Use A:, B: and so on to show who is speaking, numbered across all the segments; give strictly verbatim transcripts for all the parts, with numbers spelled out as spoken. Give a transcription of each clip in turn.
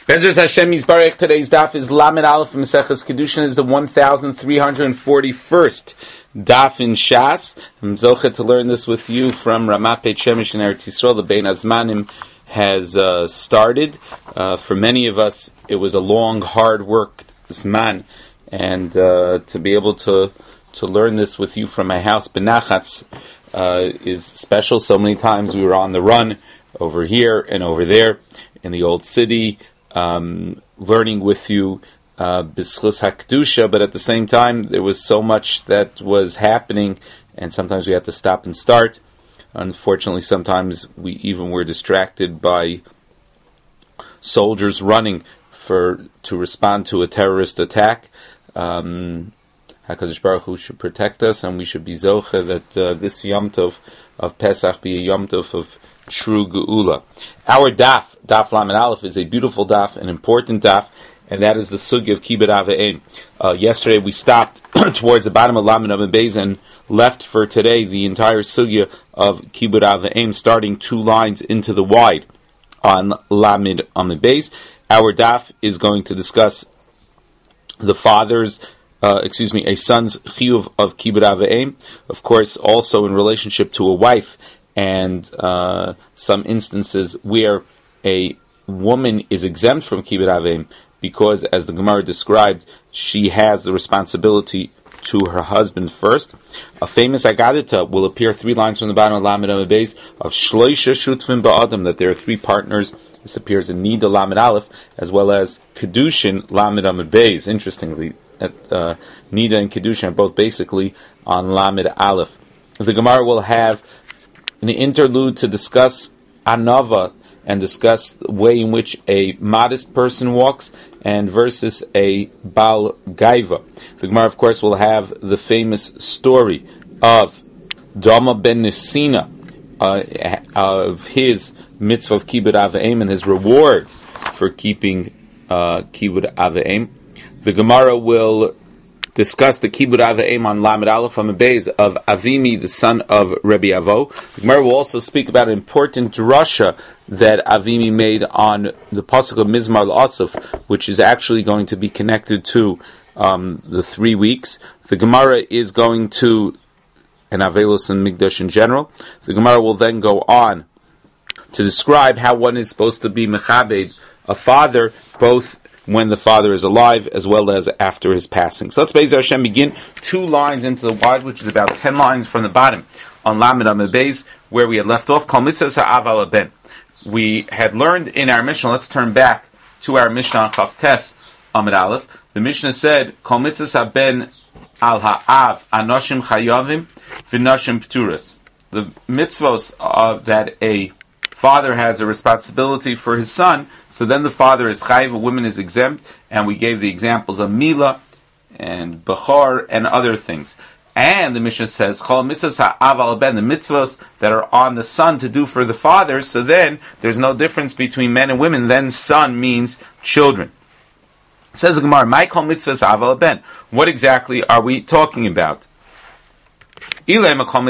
A: Bezras Hashem Yisbarech. Today's daf is Lamed Aleph Maseches Kedushin. Is the one thousand three hundred forty-first daf in Shas. I'm zochet to learn this with you from Ramat Beit Shemesh in Eretz Yisrael. The Bein Hazmanim has uh, started. Uh, for many of us, it was a long, hard work zman, and uh, to be able to to learn this with you from my house, Benachatz, uh, is special. So many times we were on the run over here and over there in the old city. Um, learning with you B'schus HaKedusha, but at the same time there was so much that was happening, and sometimes we had to stop and start. Unfortunately, sometimes we even were distracted by soldiers running for to respond to a terrorist attack. Um, HaKadosh Baruch Hu should protect us, and we should be zoche that uh, this Yom Tov of Pesach be a Yom Tov of true Geula. Our daf, Daf Lamed Aleph, is a beautiful daf, an important daf, and that is the sugya of Kibbud Av V'Em. Uh, yesterday we stopped towards the bottom of Lamed Amud Beis and left for today the entire sugya of Kibbud Av V'Em, starting two lines into the wide on Lamed Amud Beis. Our daf is going to discuss the father's, uh, excuse me, a son's chiyuv of Kibbud Av V'Em, of course, also in relationship to a wife, and uh, some instances where a woman is exempt from Kibbud Av V'Em because, as the Gemara described, she has the responsibility to her husband first. A famous Agadita will appear three lines from the bottom of Lamed Amud Beis of Shloisha Shutfim Ba'adam, that there are three partners. This appears in Nida Lamed Aleph, as well as Kedushin Lamed Amud Beis. Interestingly, at, uh, Nida and Kedushin are both basically on Lamed Aleph. The Gemara will have an interlude to discuss Anava and discuss the way in which a modest person walks, and versus a Baal Gaiva. The Gemara, of course, will have the famous story of Dama ben Nisina, uh, of his mitzvah of Kibbud Av V'Em and his reward for keeping uh, Kibbud Av V'Em. The Gemara will discuss the Kibbud Av V'Em on Lamed Aleph Amud Beis of Avimi, the son of Rabbi Avo. The Gemara will also speak about an important drasha that Avimi made on the pasuk of Mizmar L'Asaf, which is actually going to be connected to um, the three weeks. The Gemara is going to, and Avelos and Migdash in general, the Gemara will then go on to describe how one is supposed to be mechabed a father, both when the father is alive as well as after his passing. So let's Be'ez Hashem begin two lines into the wide, which is about ten lines from the bottom on Lamed Amud Beis, where we had left off. Kol mitzvahs ha'av al ben. We had learned in our Mishnah. Let's turn back to our Mishnah on Chaf Tes Amud Aleph. The Mishnah said, Kol mitzvahs ha'ben al ha'av anoshim chayavim v'noshim pturas. The mitzvahs uh, that a father has a responsibility for his son, so then the father is chayiv, a woman is exempt, and we gave the examples of Mila and Bechor and other things. And the Mishnah says, Chol mitzvahs ha'av al ben, the mitzvahs that are on the son to do for the father, so then there's no difference between men and women, then son means children. Says the Gemara, my Chol mitzvahs ha'av al ben. What exactly are we talking about? If we're talking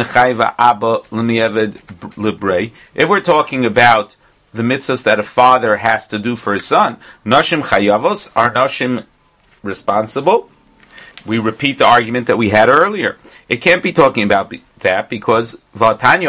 A: about the mitzvahs that a father has to do for his son, Nashim chayavos, are Nashim responsible? We repeat the argument that we had earlier. It can't be talking about that because that the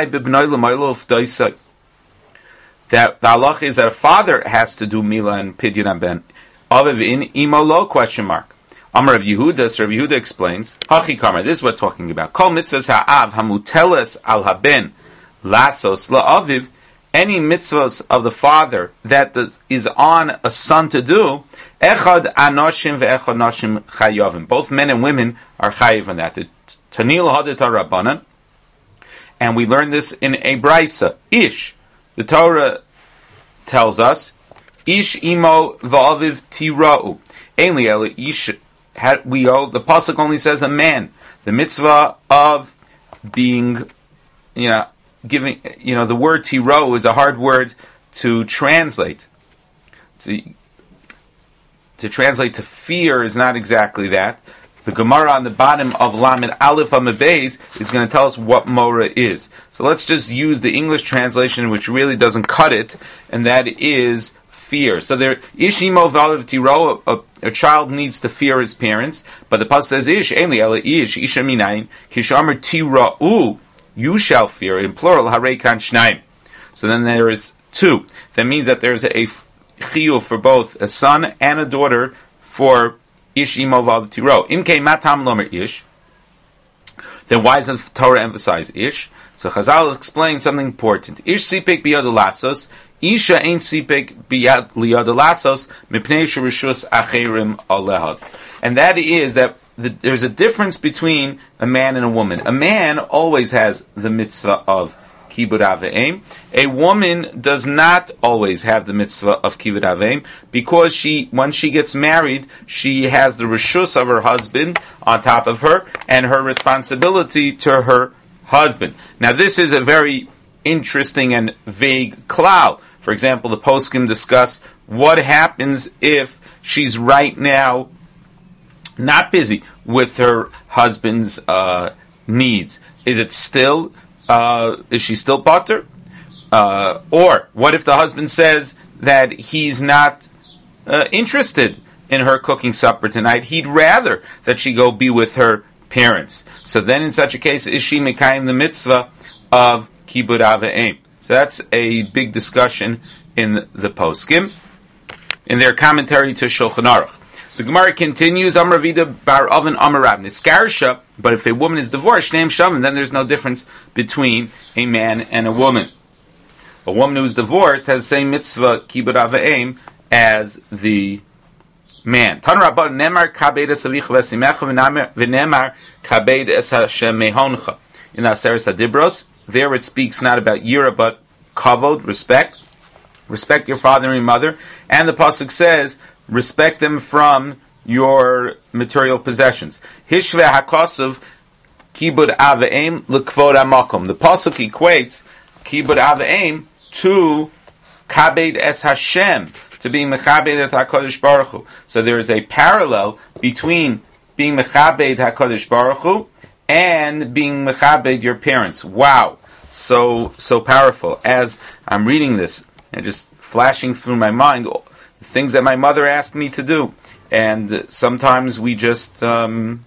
A: halach is that a father has to do Mila and Pidyon Ben. Avivin imo lo question mark. Amar Rav Yehuda, so Rav Yehuda explains, Hachi Kamar, this is what we're talking about. Kol mitzvahs ha'av hamuteles al haben lasos la'aviv, any mitzvahs of the father that is on a son to do, echad anoshim ve'echad noshim chayavim. Both men and women are chayiv on that. Tanil hadet ha'rabbanan, and we learn this in a brisa. Ish, the Torah tells us, Ish imo va'aviv tira'u. Ainli el ish. We owe, the pasuk only says a man. The mitzvah of being, you know, giving, you know, the word tiro is a hard word to translate. To, to translate to fear is not exactly that. The Gemara on the bottom of Lamed Aleph Amud Beis is going to tell us what Mora is. So let's just use the English translation, which really doesn't cut it, and that is fear. So there, ish imo v'alav tiro, a, a child needs to fear his parents, but the pasuk says ish, ein li ela ish, isha minayin, kishamar tira'u, you shall fear, in plural, harei kan shnaim. So then there is two. That means that there's a chiyuv for both a son and a daughter for ish imo v'alav tiro. Imkei matam lomer ish. Then why does the Torah emphasize ish? So Chazal explains something important. Ish sipek biyad lasos, isha ain't sipek biyad liyad lasos, mipnei shirishus acherim alehad. And that is that the, there's a difference between a man and a woman. A man always has the mitzvah of kibud aveim. A woman does not always have the mitzvah of kibud aveim because she, when she gets married, she has the rishus of her husband on top of her and her responsibility to her husband. Now this is a very interesting and vague klal. For example, the poskim discuss what happens if she's right now not busy with her husband's uh, needs. Is it still, uh, is she still patur? Uh, or what if the husband says that he's not uh, interested in her cooking supper tonight? He'd rather that she go be with her parents. So then in such a case, is she mekayim the mitzvah of kibud aveim? So that's a big discussion in the poskim, in their commentary to Shulchan Aruch. The Gemara continues, Amar Vida bar Oven Amar Rav Niskarsha, but if a woman is divorced, Shneim Shavim, then there's no difference between a man and a woman. A woman who is divorced has the same mitzvah kibud aveim as the man. Tan Rabban Nemar Kabed Esavich Vesimecha V'Nemar Kabed Es Hashem Mehoncha. In the Aseret Adibros, there it speaks not about yira but kavod, respect. Respect your father and mother. And the pasuk says, respect them from your material possessions. Hishve HaKosav Kibud Aveim L'Kvod HaMakom. The pasuk equates Kibud Aveim to Kabed Es Hashem, to being mechabed at HaKadosh Baruch Hu. So there is a parallel between being mechabed HaKadosh Baruch Hu and being mechabed your parents. Wow, so so powerful. As I'm reading this and just flashing through my mind the things that my mother asked me to do, and sometimes we just um,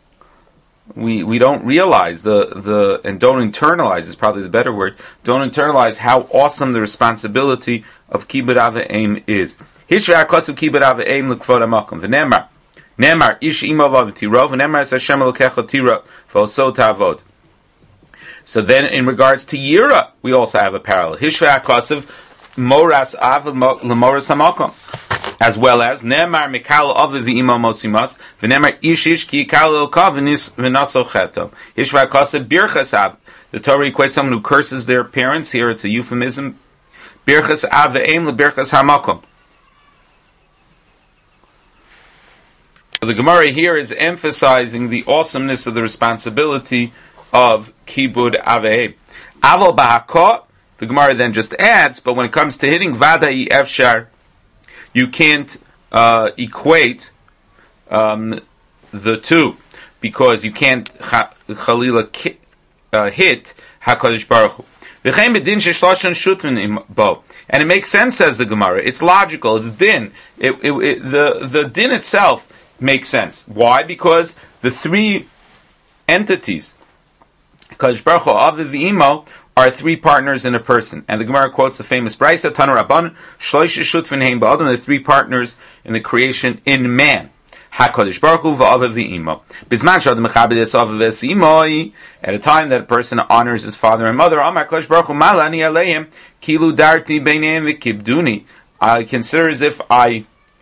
A: we we don't realize the the and don't internalize is probably the better word. Don't internalize how awesome the responsibility of kibud aveim is. Hishra kosav kibud aveim l'kvod hamakom v'nemar nemar ish imo v'tiro v'nemar es Hashem elokecha tiro v'oso ta'avod. So then, in regards to yira, we also have a parallel. Hishra kosav moras av l'moras hamakom, as well as nemar mikal av v'imo mosimas v'nemar ish ish ki yikal elkav v'naso cheto. Hishra kosav birchas av. The Torah equates someone who curses their parents. Here it's a euphemism. Birchas aveim lebirchas hamakom. So the Gemara here is emphasizing the awesomeness of the responsibility of kibud aveim. Aval bahakot, the Gemara then just adds, but when it comes to hitting vadai efshar, you can't uh, equate um, the two, because you can't cha- chalila ki- uh, hit HaKadosh Baruch Hu. And it makes sense, says the Gemara. It's logical. It's din. It, it, it, the, the din itself makes sense. Why? Because the three entities, Kadosh Baruch Hu, Aviv, V'Imo, are three partners in a person. And the Gemara quotes the famous Brisa, Tanu Rabban, Shloisha Shutfin Heim Ba'adam, the three partners in the creation in man. HaKadosh Baruch Hu v'Aviv v'Imo. Bisman shad mechabed es Aviv es Imoi. At a time that a person honors his father and mother, Amar HaKadosh Baruch Hu malani aleim kilu darti beineim v'kibduni. I consider as if I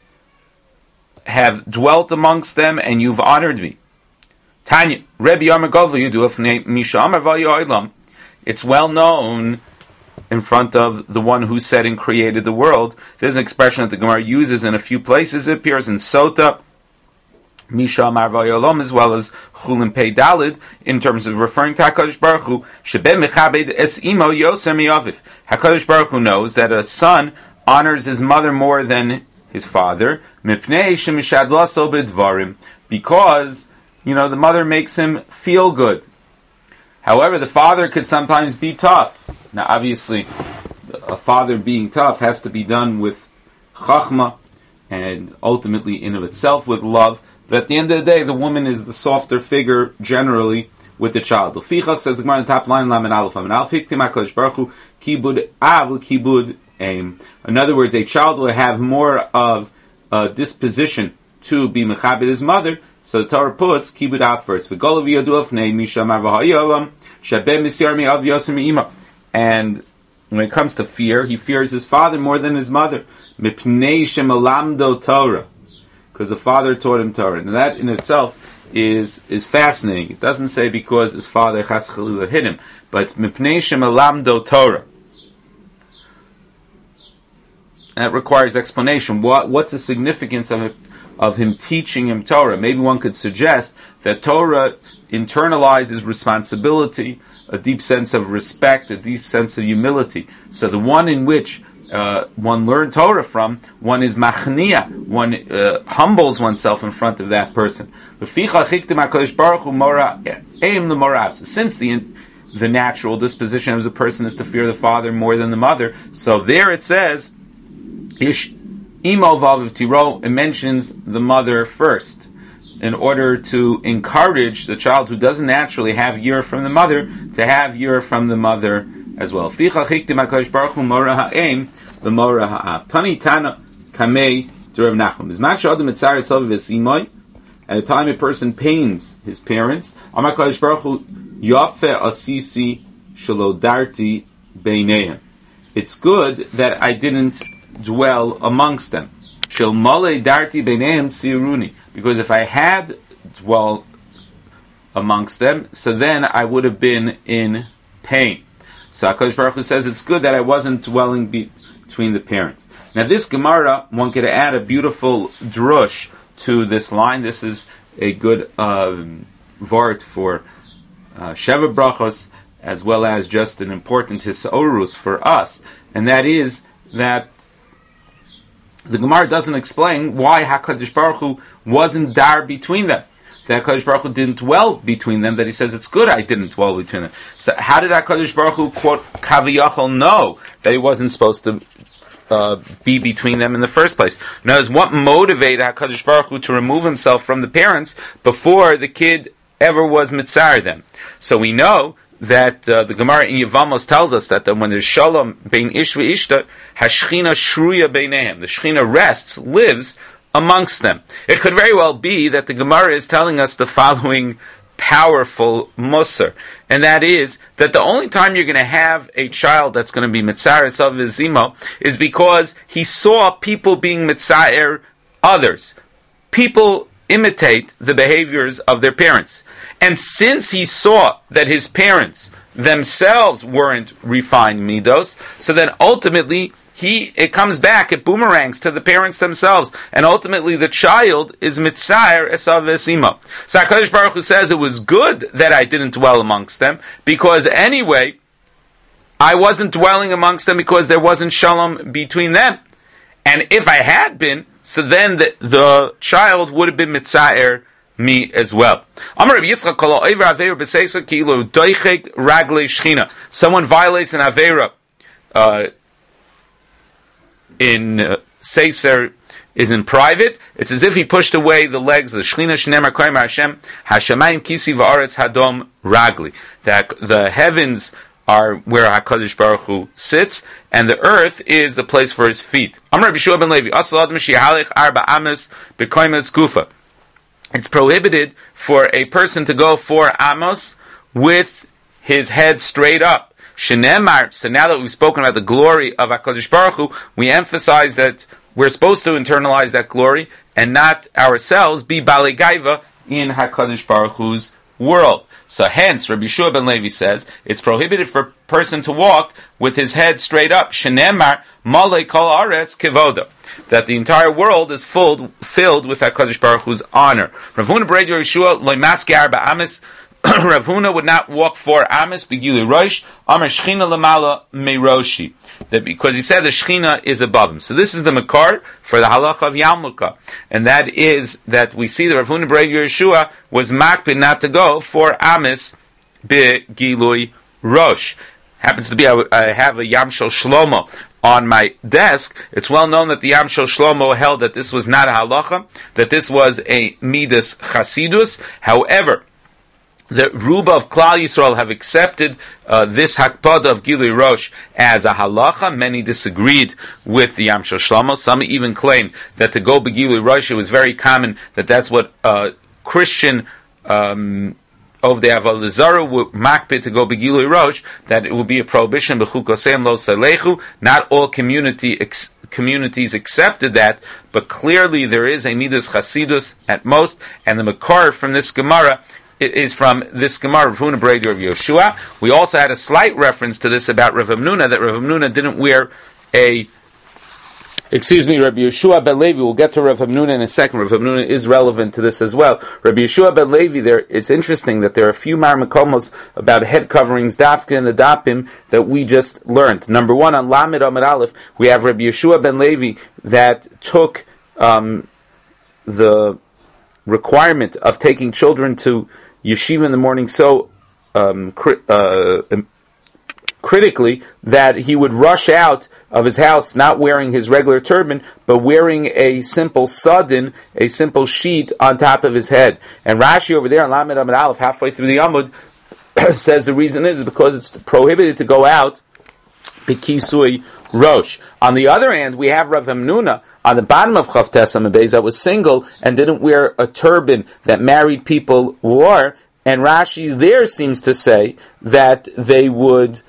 A: have dwelt amongst them and you've honored me. Tanya, Rebbe Amar Govli Yudu Afnei Misha Amar V'Yoilam. It's well known in front of the one who said and created the world. There's an expression that the Gemara uses in a few places. It appears in Sota, Misha Amar V'Yolam, as well as Chulin Pei Dalid, in terms of referring to HaKadosh Baruch Hu. Shebe Mechabed Es Imo Yoser Miyaviv. HaKadosh Baruch Hu knows that a son honors his mother more than his father. Mipnei Shemishad Laso B'Dvarim. Because, you know, the mother makes him feel good. However, the father could sometimes be tough. Now, obviously, a father being tough has to be done with chachma, and ultimately in of itself with love. But at the end of the day, the woman is the softer figure generally with the child. L'fichach, says the Gemara in the top line, Lamed Aleph, Lamed Aleph, Hiktim HaKadosh Baruch Hu, Kibud Av, Kibud Aim. In other words, a child will have more of a disposition to be mechabed his mother, so the Torah puts Kibud Av first. V'golav yadu afnei mishamar v'hayolam, shabem misyar mi av yosem ima. And when it comes to fear, he fears his father more than his mother. Mipnei shemalamdo Torah. Because the father taught him Torah. And that in itself is is fascinating. It doesn't say because his father chas chalila hit him, but it's mipnei shemalamdo Torah. That requires explanation. What what's the significance of it, of him teaching him Torah? Maybe one could suggest that Torah internalizes responsibility, a deep sense of respect, a deep sense of humility. So the one in which uh, one learned Torah from, one is machnia, one uh, humbles oneself in front of that person. Since the the natural disposition of the person is to fear the father more than the mother, so there it says, Ish Imo Vav Tiro, it mentions the mother first, in order to encourage the child who doesn't naturally have yir from the mother to have yir from the mother as well. Ficha chiktim HaKadosh Baruch Hu mora ha'em l'mora ha'av. Tani Tana Kamei D'Rav Nachum. Bizman she'adam etzar etzav v'simoy. At a time a person pains his parents, Amar HaKadosh Baruch Hu Yafeh asisi shelo darti beinehem. It's good that I didn't dwell amongst them. Shel male darti beinehem tziruni. Because if I had dwelled amongst them, so then I would have been in pain. So HaKadosh Baruch Hu says it's good that I wasn't dwelling be- between the parents. Now this Gemara, one could add a beautiful drush to this line. This is a good um, vart for uh, Sheva Brachos, as well as just an important hisaurus for us. And that is that the Gemara doesn't explain why HaKadosh Baruch Hu wasn't dar between them. That HaKadosh Baruch Hu didn't dwell between them, that he says it's good I didn't dwell between them. So how did HaKadosh Baruch Hu, quote, Kaviyachol, know that he wasn't supposed to uh, be between them in the first place? Now, what motivated HaKadosh Baruch Hu to remove himself from the parents before the kid ever was mitzar them? So we know that uh, the Gemara in Yevamos tells us that, that when there's shalom bein ish v'ishta, hashchina shruya beinehem, the shchina rests, lives amongst them. It could very well be that the Gemara is telling us the following powerful musar, and that is that the only time you're going to have a child that's going to be mitzares of his zimo is because he saw people being mitzaer others. People imitate the behaviors of their parents. And since he saw that his parents themselves weren't refined midos, so then ultimately he it comes back, it boomerangs to the parents themselves, and ultimately the child is mitzair esav v'simo. So HaKadosh Baruch Hu says it was good that I didn't dwell amongst them, because anyway, I wasn't dwelling amongst them because there wasn't shalom between them. And if I had been, so then the, the child would have been mitzair me as well. Someone violates an avera uh, in uh, Seiser is in private. It's as if he pushed away the legs. The Shechina Shneimar Koyim Hashem Hashamayim Kisi Va'aretz Hadom Ragli. That the heavens are where HaKadosh Baruch Hu sits, and the earth is the place for his feet. Amar Rabbi Yeshua ben Levi, Asal Adam Shehalech Arba Amos B'Koymes Gufa. It's prohibited for a person to go four amos with his head straight up. Shenemar. So now that we've spoken about the glory of HaKadosh Baruch Hu, we emphasize that we're supposed to internalize that glory and not ourselves be Balei Gaiva in HaKadosh Baruch Hu's world. So hence, Rabbi Yeshua ben Levi says, it's prohibited for a person to walk with his head straight up. Shenemar Malei Kol Aretz Kevoda. That the entire world is filled filled with HaKadosh Baruch Hu's honor. Rav Huna B'Rei Yeshua Loimaski Arba Amis. Rav Huna would not walk for Amis B'Gili Rosh Amar Shechina Lamala Meiroshi. That because he said the Shechina is above him. So this is the Makar for the halacha of Yalmuka, and that is that we see that Rav Huna B'Rei Yeshua was makpid not to go for Amis B'Gilui Rosh. Happens to be I, I have a Yam Shel Shlomo on my desk. It's well known that the Yamshel Shlomo held that this was not a halacha, that this was a midas chasidus. However, the Ruba of Klal Yisrael have accepted uh, this hakpada of Gilui Rosh as a halacha. Many disagreed with the Yamshel Shlomo. Some even claimed that to go b'Gilui Rosh, it was very common that that's what uh, Christian um, of the Avalazara would makpid to go b'Gilui Rosh, that it would be a prohibition b'chukosem lo salechu. Not all community ex- communities accepted that, but clearly there is a midas chasidus at most, and the makar from this Gemara is from this Gemara, Rav Huna Breder of Yeshua. We also had a slight reference to this about Rav Hamnuna, that Rav Hamnuna didn't wear a, excuse me, Rabbi Yeshua ben Levi. We'll get to Rav Hamnuna in a second. Rav Hamnuna is relevant to this as well. Rabbi Yeshua ben Levi, there, it's interesting that there are a few marmakomos about head coverings, dafka and the dapim, that we just learned. Number one, on Lamed Amid Aleph, we have Rabbi Yeshua ben Levi that took um, the requirement of taking children to yeshiva in the morning so um, cri- uh, critically that he would rush out of his house not wearing his regular turban, but wearing a simple sadin, a simple sheet on top of his head. And Rashi over there on Lamed Amid Aleph, halfway through the Amud, says the reason is because it's prohibited to go out b'kisui Rosh. On the other hand, we have Rav Hamnuna on the bottom of Chavtes Amud Beis that was single and didn't wear a turban that married people wore, and Rashi there seems to say that they would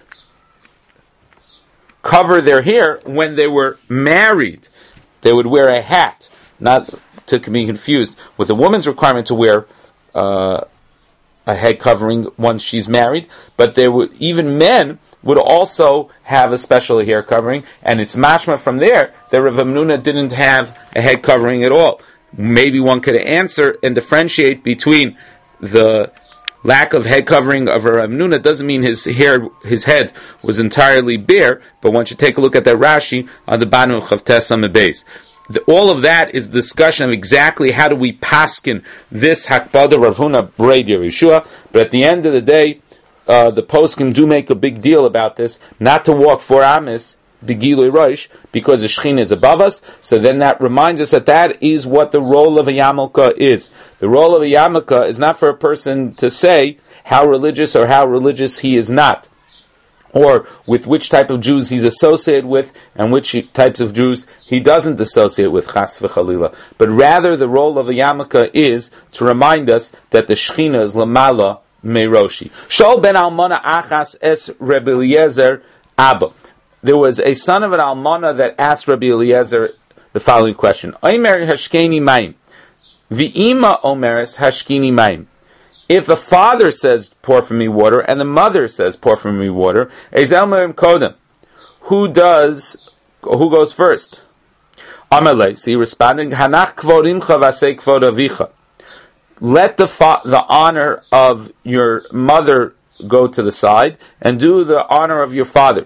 A: cover their hair when they were married. They would wear a hat, not to be confused with a woman's requirement to wear uh, a head covering once she's married, but there would, even men would also have a special hair covering, and it's mashma from there that Rav Hamnuna didn't have a head covering at all. Maybe one could answer and differentiate between the lack of head covering of Rav Hamnuna doesn't mean his hair, his head was entirely bare, but one should take a look at that Rashi on the bottom of Chavtes Amud Beis. The, all of that is discussion of exactly how do we paskin this hakbada Rav Huna Breder Yeshua, but at the end of the day, Uh, the poskim do make a big deal about this, not to walk four amis, b'gilui rosh, because the Shechina is above us. So then that reminds us that that is what the role of a Yamelka is. The role of a Yamelka is not for a person to say how religious or how religious he is not, or with which type of Jews he's associated with, and which types of Jews he doesn't associate with, chas v'chalila. But rather the role of a Yamelka is to remind us that the Shechina is lamala Meiroshi. Shol ben Almana achas es Rabbi Eliezer Abba. There was a son of an Almana that asked Rabbi Eliezer the following question: Omer hashkeni mayim, v'ima omeres hashkeni mayim. If the father says pour for me water and the mother says pour for me water, ezel meim kodem. Who does? Who goes first? Amalei. So he responded, Hanach kvorimcha v'asei kvod avicha. Let the fa- the honor of your mother go to the side, and do the honor of your father.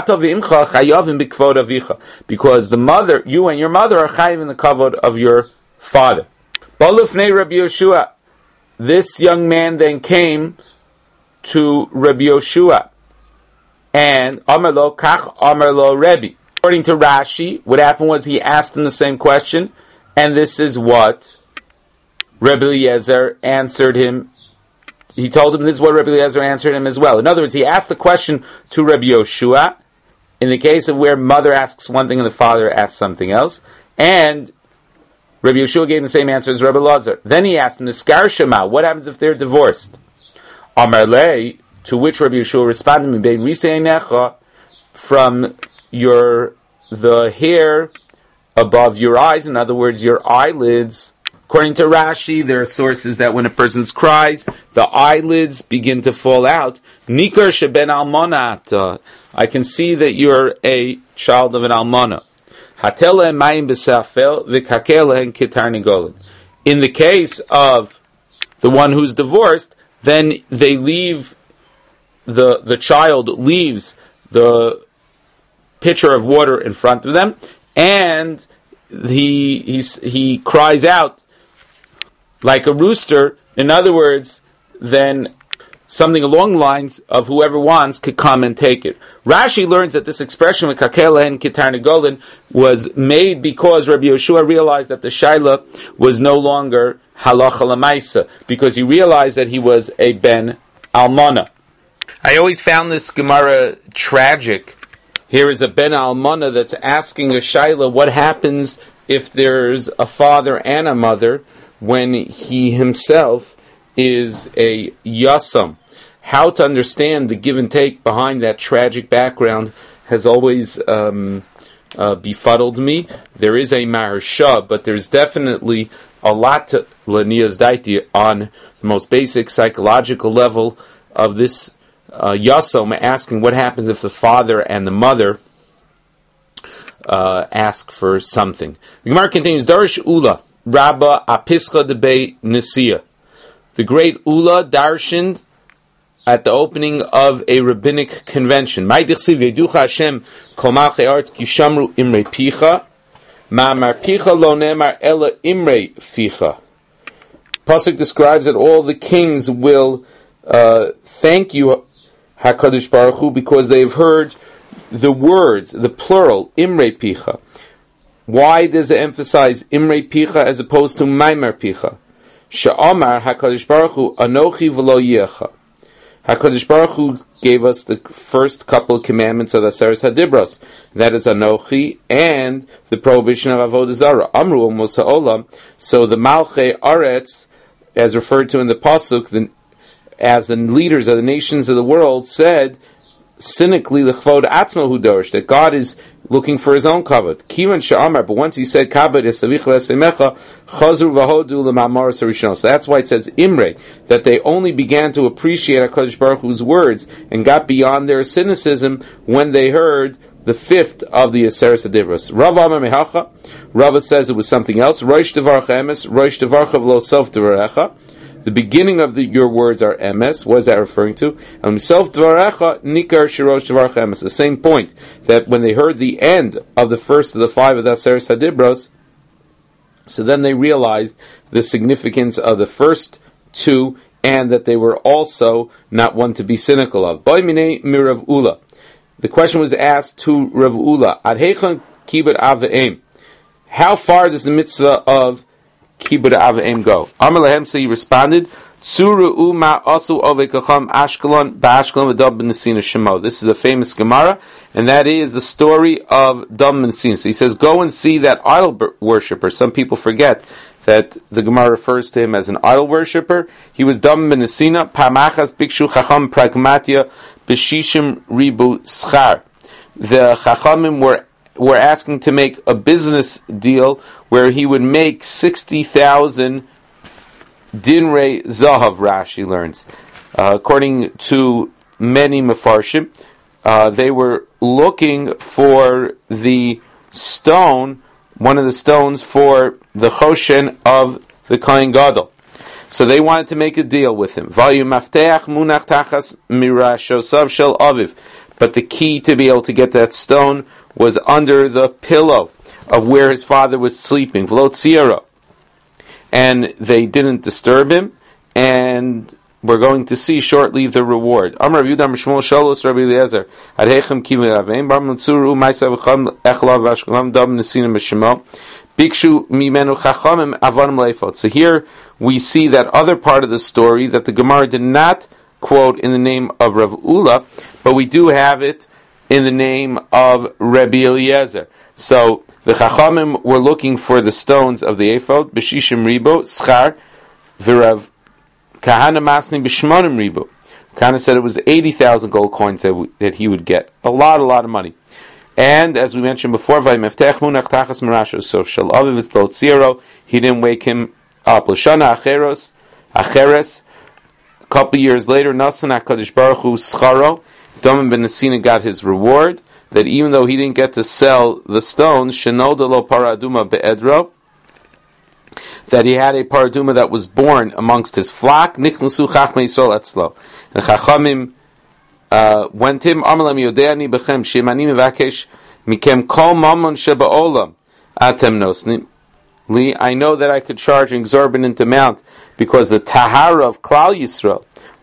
A: Because the mother, you and your mother are chayiv in the kavod of your father. Rabbi Yoshua. This young man then came to Rabbi Yoshua, and Amarlo kach Amarlo Rebbe. According to Rashi, what happened was he asked him the same question, and this is what Rabbi Eliezer answered him. He told him this is what Rabbi Eliezer answered him as well. In other words, he asked the question to Rabbi Yoshua, in the case of where mother asks one thing and the father asks something else, and Rabbi Yoshua gave him the same answer as Rabbi Eliezer. Then he asked him, Niskar Shema, what happens if they're divorced? Amar lei, to which Rabbi Yoshua responded, from your the hair above your eyes, in other words, your eyelids. According to Rashi, there are sources that when a person cries, the eyelids begin to fall out. Nikar sheben almonat. I can see that you're a child of an almana. In the case of the one who's divorced, then they leave, the, the child leaves the pitcher of water in front of them, and he, he, he cries out like a rooster. In other words, then something along the lines of whoever wants could come and take it. Rashi learns that this expression with Kakelen Kitarnagolin was made because Rabbi Yeshua realized that the Shaila was no longer halacha lemaisa, because he realized that he was a ben almana. I always found this Gemara tragic. Here is a ben almana that's asking a Shaila what happens if there's a father and a mother when he himself is a yasam. How to understand the give and take behind that tragic background has always um, uh, befuddled me. There is a maharsha, but there's definitely a lot to Lania's daiti on the most basic psychological level of this uh, yasam, asking what happens if the father and the mother uh, ask for something. The Gemara continues, Darish Ula, Rabba Apischa Debei Nisiya. The great Ula darshaned at the opening of a rabbinic convention. Ma'idich Yeducha Hashem Kol Malchei Aretz Ki Shamru Imrei Picha Ma'amar Picha Lo Ne'emar Ela Imrei Ficha. Pasuk describes that all the kings will uh, thank you, HaKadosh Baruch Hu, because they've heard the words, the plural, Imrei Picha. Why does it emphasize Imrei Picha as opposed to Maimar Picha? Sha'amar HaKadosh Baruch Hu Anochi V'lo Yecha. HaKadosh Baruch Hu gave us the first couple of commandments of the Aseres HaDibros. That is Anochi and the prohibition of Avodah Zarah. Amru Amos Ha'olam. So the Malchei Aretz, as referred to in the Pasuk, the, as the leaders of the nations of the world, said cynically, l'chvod atzma hu dorish, that God is looking for His own kavod. Kivan she'amar, but once He said kavod esavich v'esemecha, chazru v'hodu l'ma'amaros harishonos. So that's why it says imre, that they only began to appreciate HaKadosh Baruch Hu's words and got beyond their cynicism when they heard the fifth of the Aseres HaDibros. Rav Amar mehacha, Rava says it was something else. Roish devarcha emes, roish devarcha v'lo self devarecha. The beginning of the, your words are emes. What is that referring to? Self dvarecha nikar shirosh dvarcha emes. The same point that when they heard the end of the first of the five of the Aseres HaDibros, so then they realized the significance of the first two, and that they were also not one to be cynical of. Boimine mirav ula. The question was asked to Rav Ula, Ad heichon kibud aveim. How far does the mitzvah of Kibud Avim go? Amar lehem, so he responded, Tsuru ma asu ovekacham Ashkelon ba'Ashkelon v'dam b'nesina shemo. This is a famous Gemara, and that is the story of Dam b'nesina. So he says, go and see that idol worshipper. Some people forget that the Gemara refers to him as an idol worshipper. He was Dam b'nesina, pamachas bikshu chacham pragmatia b'shishim ribu schar. The chachamim were were asking to make a business deal where he would make sixty thousand dinrei zahav, Rashi learns. Uh, according to many mefarshim, uh, they were looking for the stone, one of the stones for the choshen of the Kohen Gadol. So they wanted to make a deal with him. But the key to be able to get that stone was under the pillow of where his father was sleeping, and they didn't disturb him, and we're going to see shortly the reward. Amar Rav Yudah Shmuel Shalos Rabbi Eliezer Adhechem Kivin Aveim Bar Mansuru Ma'asav Cham Echlav Vashkalam Dam Nesina Meshemo Bikshu Mimenu Chachamim Avanim Leifot. So here we see that other part of the story that the Gemara did not quote in the name of Rav Ula, but we do have it in the name of Rabbi Eliezer. So the Chachamim were looking for the stones of the ephod, b'shishim ribo, schar, v'rav Kahana masni b'shmonim ribo. Kahana said it was eighty thousand gold coins that, w- that he would get. A lot, a lot of money. And as we mentioned before, v'yimeftech munach tachas merasho, so shal aviv it's lo tziro, he didn't wake him up. L'shana acheros, acheres, a couple years later, Nasan HaKadosh Baruch Hu scharo, Dam ben Nesina got his reward, that even though he didn't get to sell the stones, Shenoda lo paraduma be'edro, that he had a paraduma that was born amongst his flock, Nichnasu chachmei Yisrael etzlo. And Chachamim uh, went him, Amalam yodeani bechem, shemani mevakesh mikem kol mamon sheba'olam, atem nosnim. Li, I know that I could charge an exorbitant amount because the tahara of Klal Yisrael,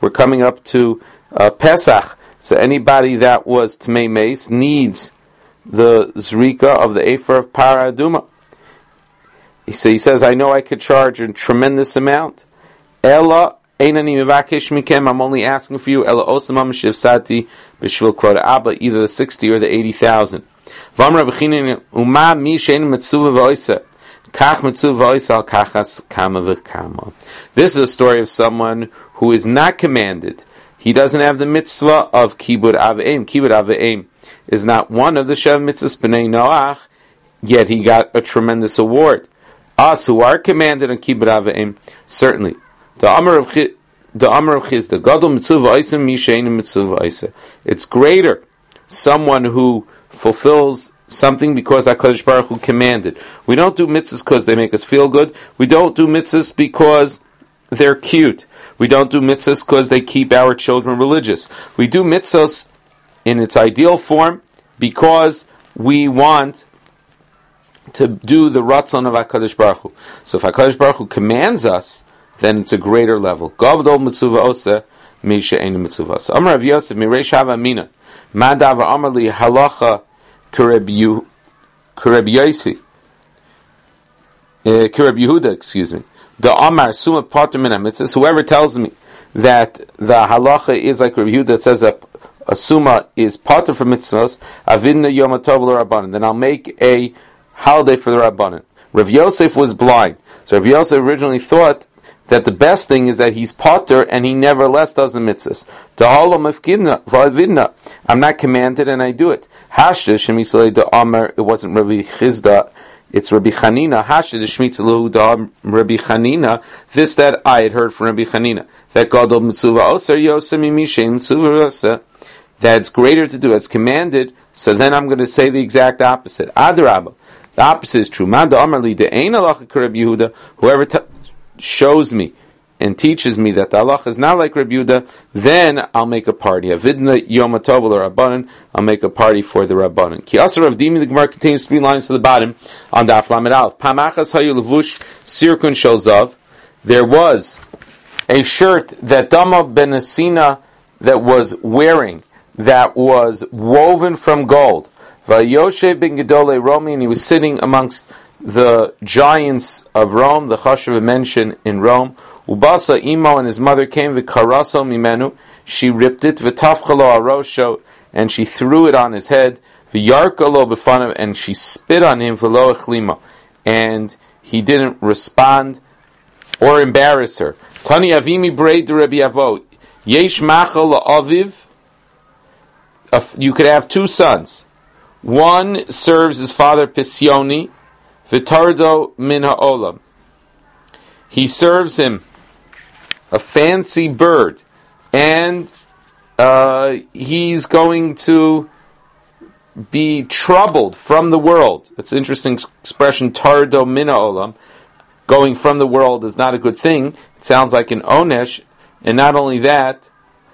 A: we're coming up to uh, Pesach. So anybody that was Tmei Meis needs the Zrika of the Ephah of Para Aduma. So he says, I know I could charge a tremendous amount. Ella Einani Mivakesh Mikem, I'm only asking for you, Ella Osamam Shivsati Bishvil Kvod Abba, either the sixty or the eighty thousand. Vamra Bechinin Uma Mi Shein Metzuva Voisa. Kach Metzuva Voisa Al Kachas Kama V'Kama. This is a story of someone who is not commanded. He doesn't have the mitzvah of Kibud Av'eim. Kibud Av'eim is not one of the Shev Mitzvahs B'nai Noach, yet he got a tremendous award. Us who are commanded on Kibud Av'eim, certainly. The Amar of the Amar of Chizda, Gadol Mitzvah Oisem Mishein Mitzvah Oisem. It's greater someone who fulfills something because HaKadosh Baruch Hu commanded. We don't do mitzvahs because they make us feel good. We don't do mitzvahs because they're cute. We don't do mitzvahs because they keep our children religious. We do mitzvahs in its ideal form because we want to do the ratzon of HaKadosh Baruch Hu. So if HaKadosh Baruch Hu commands us, then it's a greater level. Gavdol mitzvah osa, misha ein mitzvah osa. Amar Rav Yosef, mirei shava mina, ma davar amar li halacha kereb Yosef, kereb Yehuda, excuse me. The Amar suma pater min mitzvahs. Whoever tells me that the halacha is like Rabbi Yehuda, that says that a suma is pater for mitzvahs, avidna yom tov l'Rabbanan, then I'll make a holiday for the Rabbanan. Rav Yosef was blind, so Rav Yosef originally thought that the best thing is that he's pater and he nevertheless does the mitzvahs. I'm not commanded and I do it. Hashda shemisalei da Amar. It wasn't Rabbi Chizda. It's Rabbi Chanina. Hashda shmitzalu da Rabbi Chanina. This that I had heard from Rabbi Chanina. That gadol mitzvah oser yosem imishem mitzvah oser. That's greater to do. It's commanded. So then I'm going to say the exact opposite. Adrabah. The opposite is true. Man da Amar li de ein halacha k'Rabbi Yehuda. Whoever t- shows me and teaches me that the halacha is not like Rabbi Yehuda, then I'll make a party. Avidna Yom Tov l'Rabbanan, I'll make a party for the Rabbanan. Ki Asar Rav Dimi, the Gemara contains three lines to the bottom on Daf Lamed Aleph. Pamachas hayu levush sirkun shelzav. There was a shirt that Dama ben Asina that was wearing that was woven from gold. Vayoshe ben Gedolei Romi, and he was sitting amongst the giants of Rome, the Chashav mentioned in Rome. Ubasa Imo, and his mother came, v'karaso mimenu, she ripped it, v'tafchalo arosho, and she threw it on his head, v'yarkalo b'fanav, and she spit on him, v'lo echlima, and he didn't respond or embarrass her. Tani avimi breid Rabbi Avo, yesh machal la'aviv, you could have two sons. One serves his father Pisioni, v'tardo min ha'olam. He serves him a fancy bird, and uh, he's going to be troubled from the world. It's an interesting expression, tardo min ha'olam. Going from the world is not a good thing. It sounds like an onesh, and not only that,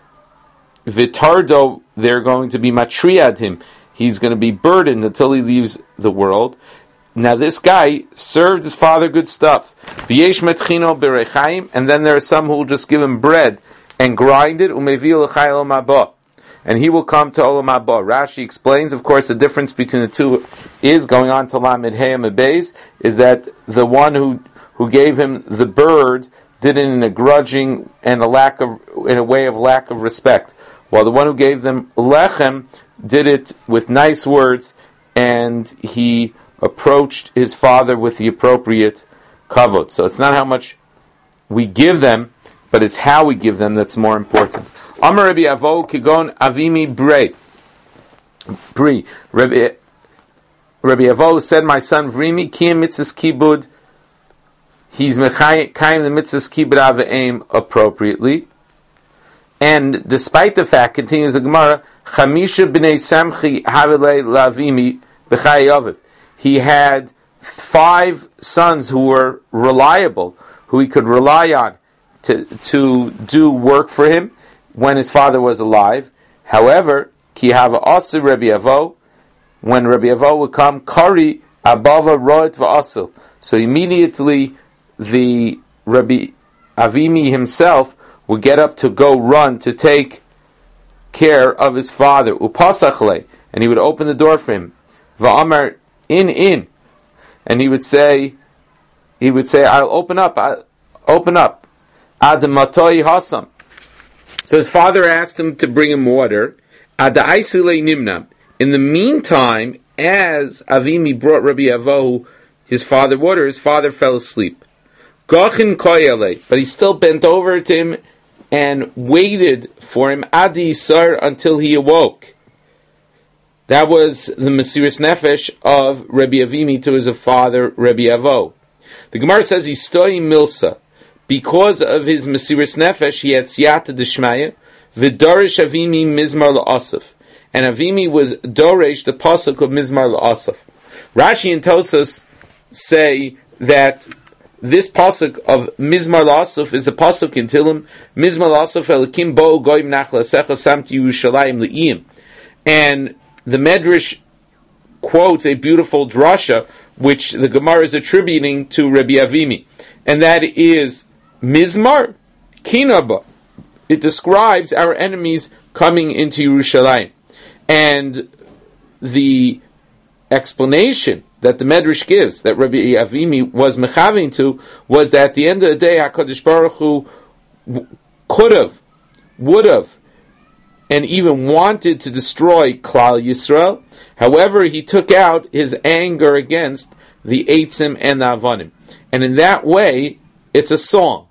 A: v'tardo, they're going to be matriad him. He's going to be burdened until he leaves the world. Now this guy served his father good stuff. V'yesh metchino b'rechaim, and then there are some who will just give him bread and grind it, u'mevi l'chai olam haba, and he will come to olam haba. Rashi explains, of course, the difference between the two is, going on to Lamed Hey Amud Beis, is that the one who who gave him the bird did it in a grudging and a lack of, in a way of lack of respect, while the one who gave them lechem did it with nice words, and he approached his father with the appropriate kavod. So it's not how much we give them, but it's how we give them that's more important. Amar Rabbi Avo kigon avimi brei. Bri. Rabbi, Rabbi Avo said, my son Vrimi, kiyam mitzvahs kibud. He's mechayim the mitzvahs kibud aveim appropriately. And despite the fact, continues the Gemara, chamisha b'nei samchi havilei lavimi b'chai yaviv. He had five sons who were reliable, who he could rely on to to do work for him when his father was alive. However, ki hava also Rabbi Avo, when Rabbi Avo would come, kari abava roit va'asil. So immediately the Rabbi Avimi himself would get up to go run to take care of his father. Upasachle, and he would open the door for him. Va'amar in in, and he would say, he would say, I'll open up, I'll open up. Ad matoi hasam. So his father asked him to bring him water. Ad aisile nimnam. In the meantime, as Avimi brought Rabbi Avohu his father water, his father fell asleep. Gachin koyale, but he still bent over to him and waited for him adi sar until he awoke. That was the Mesiras Nefesh of Rabbi Avimi to his father Rabbi Avo. The Gemara says he stoi milsa. Because of his Mesiras Nefesh, he had siyata d'shmaya, v'dorish Avimi mizmar la'asaf. And Avimi was doresh the pasuk of mizmar la'asaf. Rashi and Tosas say that this pasuk of Mizmar L'Asaf is the pasuk in Tehillim, Mizmar L'Asaf Elikim Bo Goyim Nachla Secha Samti Yerushalayim Le'iyim. And the Medrash quotes a beautiful drasha, which the Gemara is attributing to Rabbi Avimi. And that is Mizmar Kinaba. It describes our enemies coming into Yerushalayim. And the explanation that the Medrash gives, that Rabbi Avimi was mechavin to, was that at the end of the day, HaKadosh Baruch Hu could have, would have, and even wanted to destroy Klal Yisrael. However, he took out his anger against the Eitzim and the Avanim. And in that way, it's a song.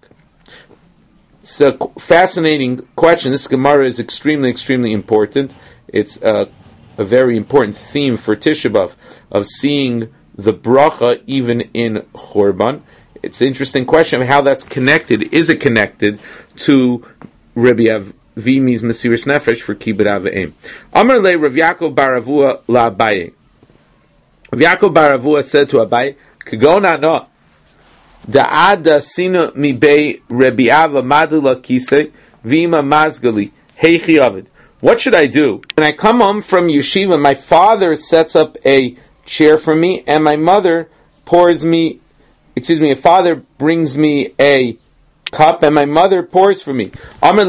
A: It's a fascinating question. This Gemara is extremely, extremely important. It's a a very important theme for Tisha B'Av, of seeing the bracha even in Churban. It's an interesting question of how that's connected. Is it connected to Rabbi Avimi's Mesiras Nefesh for Kibbud Av V'Em? Amar le Rav Yaakov bar Avua la Abaye. Rav Yaakov bar Avua said to Abaye, Kagona no, da'ada sinu mi bei Rabbi Ava madula kisei v'ima mazgali heichi avid. What should I do? When I come home from yeshiva, my father sets up a chair for me, and my mother pours me, excuse me, a father brings me a cup, and my mother pours for me.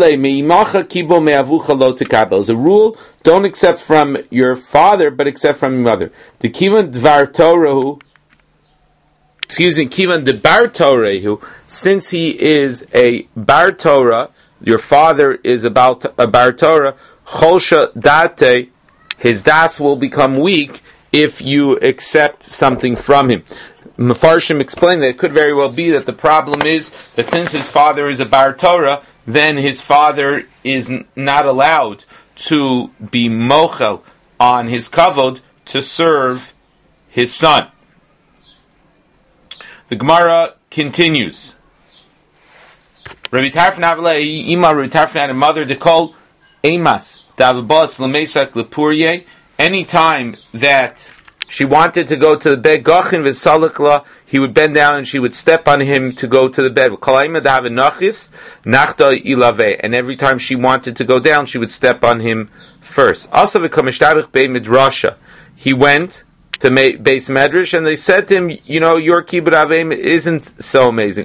A: As a rule, don't accept from your father, but accept from your mother. The kivan dvar Torahu, excuse me, kivan de bar Torahu, since he is a bar Torah, your father is about a bar Torah, Cholsha date, his das will become weak if you accept something from him. Mefarshim explained that it could very well be that the problem is that since his father is a bar Torah, then his father is n- not allowed to be mochel on his kavod to serve his son. The Gemara continues. Rabbi Tarfon Avle Ima Rabbi Tarfon had a mother to call Emas Davabas Lamesak Lepurye. Any time that she wanted to go to the bed, Gachin v'Salakla, he would bend down and she would step on him to go to the bed. And every time she wanted to go down, she would step on him first. He went to Beis Medrash and they said to him, you know, your Kibbud Avim isn't so amazing.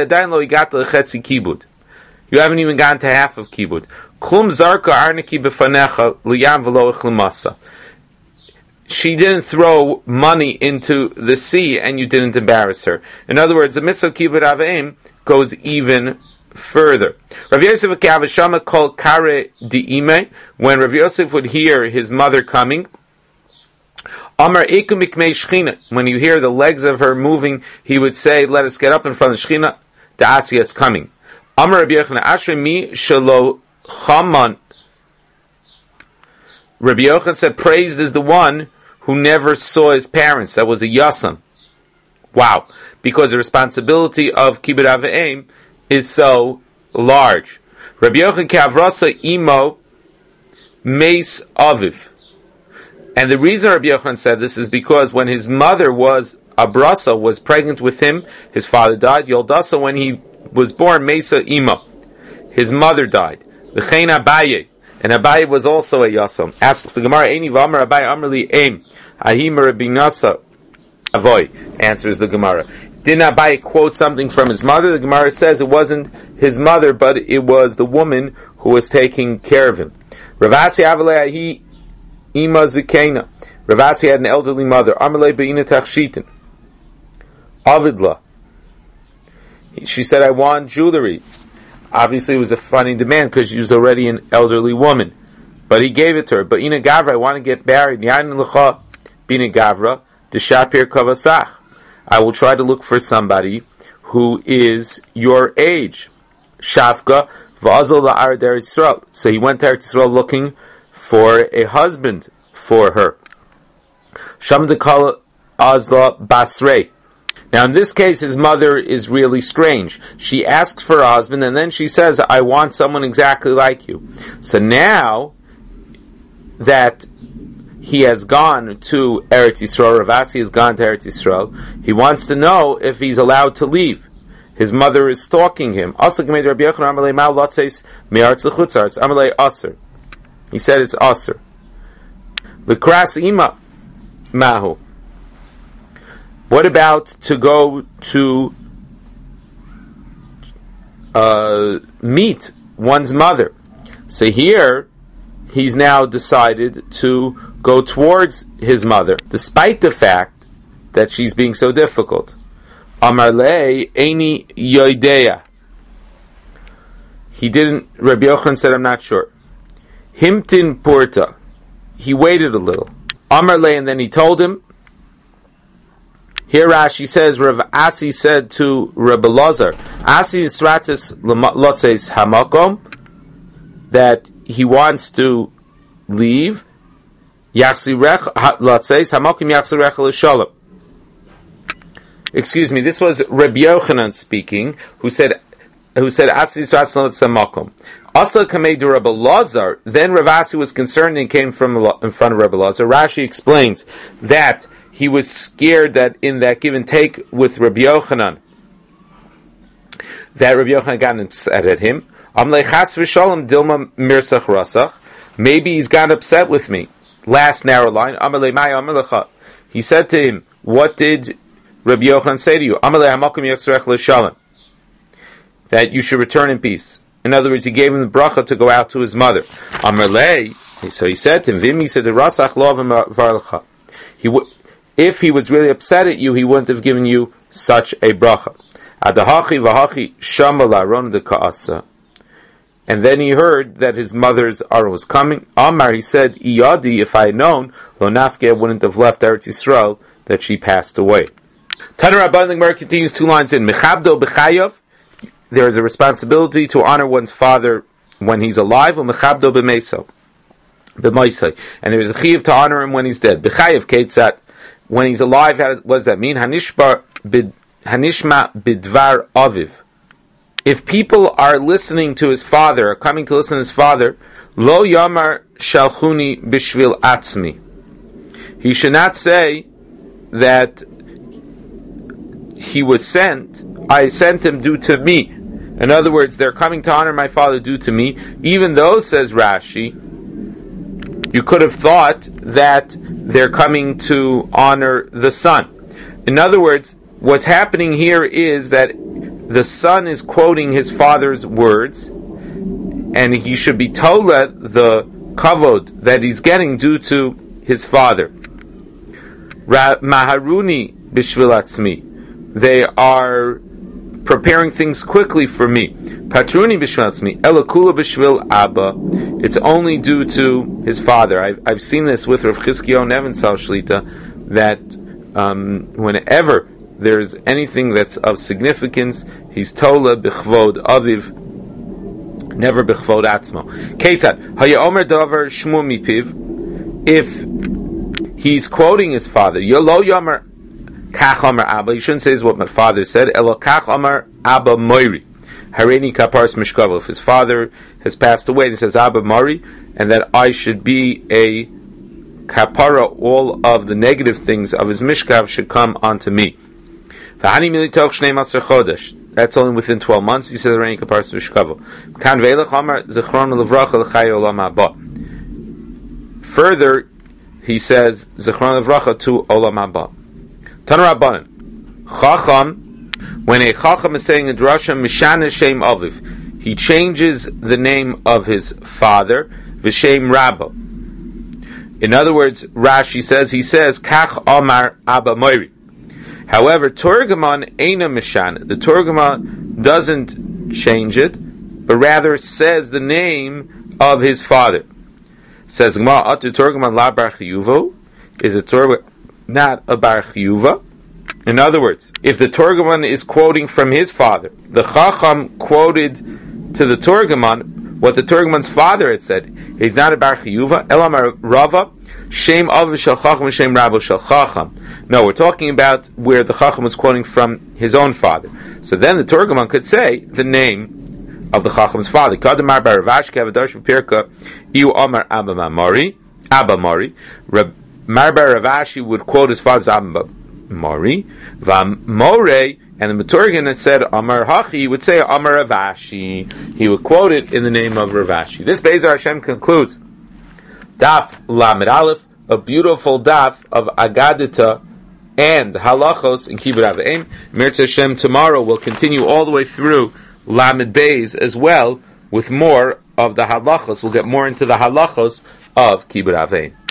A: You haven't even gotten to half of Kibbud. Klum zarka arniki befanecha liyam v'lo echlemasa. She didn't throw money into the sea and you didn't embarrass her. In other words, the mitzvah Kibbud Avim goes even further. Rav Yosef Kavashama called kare diime, when Rav Yosef would hear his mother coming, Amar ekum mikmei shchina, when you hear the legs of her moving, he would say, let us get up in front of Shechina, da'asi, it's coming. Amar Rabbi Yochanan, Ashrei mi shelo chaman. Rabbi Yochanan said, praised is the one who never saw his parents. That was a yasam. Wow. Because the responsibility of Kibbud Avim is so large. Rabbi Yochanan kavrasa imo meis aviv. And the reason Rabbi Yochanan said this is because when his mother was, Abrasa, was pregnant with him, his father died. Yoldasa, when he was born, Mesa Ima, his mother died. V'chein Abaye, and Abaye was also a Yasam. Asks the Gemara, Eini v'amar Abaye Amrli Eim, Ahim Rabbi Nasa Avoy, answers the Gemara. Did Abaye quote something from his mother? The Gemara says it wasn't his mother, but it was the woman who was taking care of him. Ravasi Avaleahi Ima Zikena. Ravasi had an elderly mother. Amalei Be'ina Tachshitin. Avidla. She said, I want jewelry. Obviously, it was a funny demand because she was already an elderly woman. But he gave it to her. But Ina Gavra, I want to get married. Yain L'cha Bina Gavra, Deshapir Kavasach. I will try to look for somebody who is your age. Shafka V'azal La'ar Eretz Yisrael. So he went to Eretz Yisrael looking for a husband for her. Sham Dekala Azla Basrei. Now in this case, his mother is really strange. She asks for a husband and then she says, I want someone exactly like you. So now that he has gone to Eretz Yisrael, Ravasi has gone to Eretz Yisrael, he wants to know if he's allowed to leave. His mother is stalking him. He said it's aser. L'kras ima mahu. What about to go to uh, meet one's mother? So here, he's now decided to go towards his mother, despite the fact that she's being so difficult. Amar lei eini yoideya. He didn't, Rabbi Yochanan said, I'm not sure. Himtin purta. He waited a little. Amar lei, and then he told him. Here Rashi says, Rav Asi said to Rabbi Lazar, Asi Sratis Lotzeis Hamakom, that he wants to leave. Yachsirech Lotzeis Hamakom Yachsirech L'Shalom. Excuse me, this was Rabbi Yochanan speaking, who said, who said Asi Sratis Lotzeis Hamakom. Asa Kamei Rabbi Lazar. Then Rav Asi was concerned and came from in front of Rabbi Lazar. Rashi explains that he was scared that in that give and take with Rabbi Yochanan, that Rabbi Yochanan got upset at him. Maybe he's got upset with me. Last narrow line. He said to him, what did Rabbi Yochanan say to you? That you should return in peace. In other words, he gave him the bracha to go out to his mother. So he said to him, he said, he would. If he was really upset at you, he wouldn't have given you such a bracha. And then he heard that his mother's Ara was coming. Amar, he said, Iyadi, if I had known, Lo Nafke wouldn't have left Eretz Yisrael, that she passed away. Tanur Rabban, the Gemara continues two lines in. Mechabdo b'chayav, there is a responsibility to honor one's father when he's alive, or mechabdo b'meiso, b'moisai. And there is a chiv to honor him when he's dead. B'chayav keitzat. When he's alive, what does that mean? Hanishma bidvar aviv. If people are listening to his father, are coming to listen to his father, lo yamar shalchuni bishvil atzmi. He should not say that he was sent, I sent him due to me. In other words, they're coming to honor my father due to me, even though, says Rashi, you could have thought that they're coming to honor the son. In other words, what's happening here is that the son is quoting his father's words, and he should be told that the kavod that he's getting due to his father. Maharuni bishvil atzmi. They are preparing things quickly for me. Patruni b'shvil atzmi, elakula b'shvil abba. It's only due to his father. I've, I've seen this with Rav Chizkiyahu Nevinsal Shlita, that um, whenever there's anything that's of significance, he's tola b'chvod aviv, never b'chvod atzmo. Keitzad, haya omer davar shmu mipiv. If he's quoting his father, yolo yomer kach omer abba, you shouldn't say this is what my father said, elo kach omer abba moiri. Hareini kapars mishkava. If his father has passed away, he says Abba Mari, and that I should be a kapara, all of the negative things of his mishkav should come onto me. That's only within twelve months. He says Hareini kapars mishkava. Kan ve'elach amar zichron levracha l'chay olam haba. Further, he says zichron levracha to olam haba. Tanur Rabbanan, chacham When a Chacham is saying a drasha, Mishana Shem Aviv, he changes the name of his father, V'Shem Rabbo. In other words, Rashi says, he says, Kach Amar Abba Moiri. However, Turgaman Eina Mishana. The Turgaman doesn't change it, but rather says the name of his father. Says Gemara, Atu Turgaman La Bar Chiyuvo. Is a Turgaman not a Bar Chiyuva? In other words, if the Turgaman is quoting from his father, the Chacham quoted to the Turgaman what the Turgaman's father had said. He's not a Bar Chiyuva. Elamar Rava, Shem Av Shel Chacham, Shem Rabbo Shel Chacham. No, we're talking about where the Chacham was quoting from his own father. So then the Turgaman could say the name of the Chacham's father. Kadamar Bar Ravash Kavadosh Pirka Iu Amar Abba Mari Abba Mari. Mar Bar Ravashi would quote his father's Abba Mari Vam More, and the Maturgan had said Amar Hachi. He would say Amar Ravashi. He would quote it in the name of Ravashi. This Be'ezar Hashem concludes Daf Lamed Aleph, a beautiful daf of Agadita and halachos in Kibbud Av V'Em. Mirza Hashem, tomorrow we'll continue all the way through Lamed Beis as well with more of the halachos. We'll get more into the halachos of Kibbud Av V'Em.